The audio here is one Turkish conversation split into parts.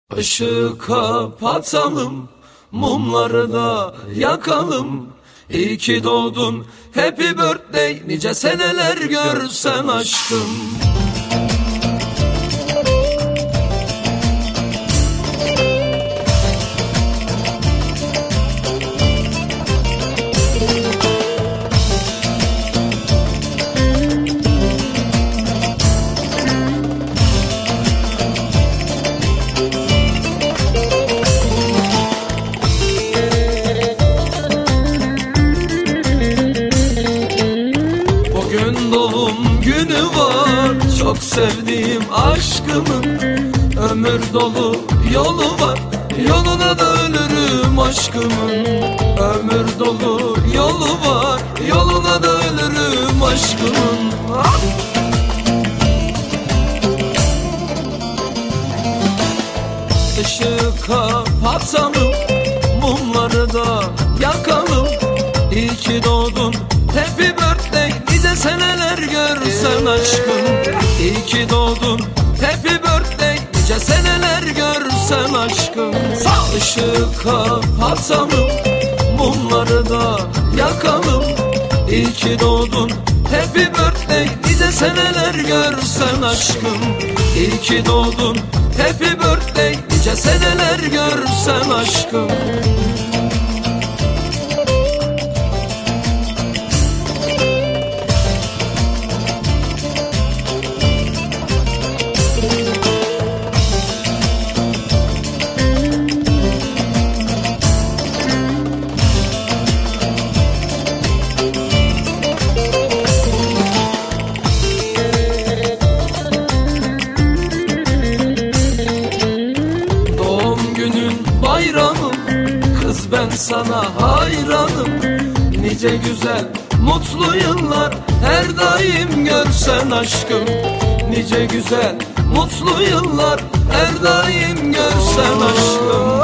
Işığı kapatalım, mumları da yakalım. İyi ki doğdun, happy birthday, nice seneler görsen aşkım. Doğum günü var, çok sevdiğim aşkımın. Ömür dolu yolu var, yoluna da ölürüm aşkımın. Ömür dolu yolu var, yoluna da ölürüm aşkımın. Işığı kapatalım, mumları da yakalım. İyi ki doğdun, happy birthday, nice seneler görsen aşkım. İyi ki doğdun, happy birthday, nice seneler görsen aşkım. Işığı kapatalım, mumları da yakalım. İyi ki doğdun, happy birthday, nice seneler görsen aşkım. İyi ki doğdun, happy birthday, nice seneler görsen aşkım. Bayramım, kız ben sana hayranım. Nice güzel mutlu yıllar her daim görsen aşkım. Nice güzel mutlu yıllar her daim görsen aşkım.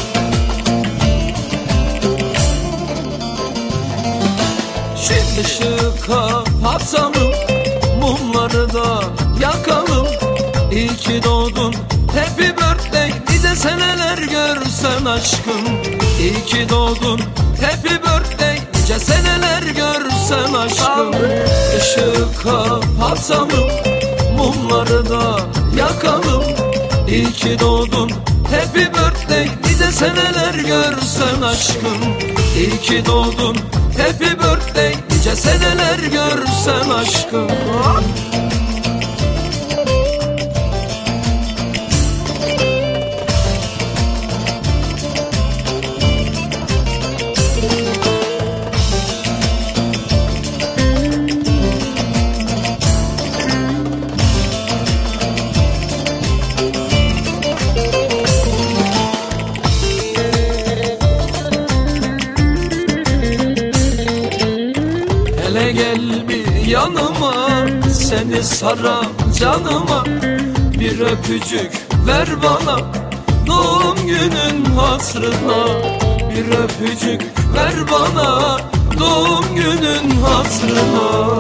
Şimdi ışığı kapatalım, mumları da yakalım. İyi ki doğdun, happy birthday, nice seneler görsen aşkım. İyi ki doğdun, happy birthday, nice seneler görsen aşkım. Işığı kapatalım, mumları da yakalım. İyi ki doğdun, happy birthday, nice seneler görsen aşkım. İyi ki doğdun, happy birthday, nice seneler görsen aşkım. Hele gel bir yanıma, seni saran canıma. Bir öpücük ver bana, doğum günün hatırına. Bir öpücük ver bana, doğum günün hatırına.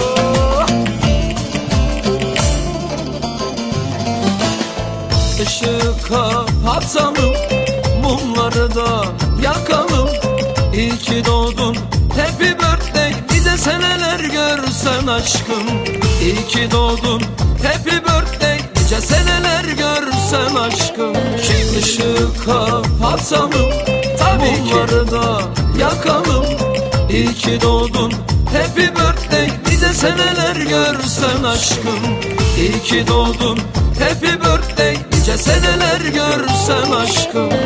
Işığı kapatalım, mumları da yakalım. İyi ki doğdun, happy birthday, nice seneler görsen aşkım. İyi ki doğdun, happy birthday, nice seneler görsen aşkım. Şimdi ışığı kapatalım, mumları da yakalım. İyi ki doğdun, happy birthday, nice seneler görsen aşkım. İyi ki doğdun, happy birthday, nice seneler görsen aşkım.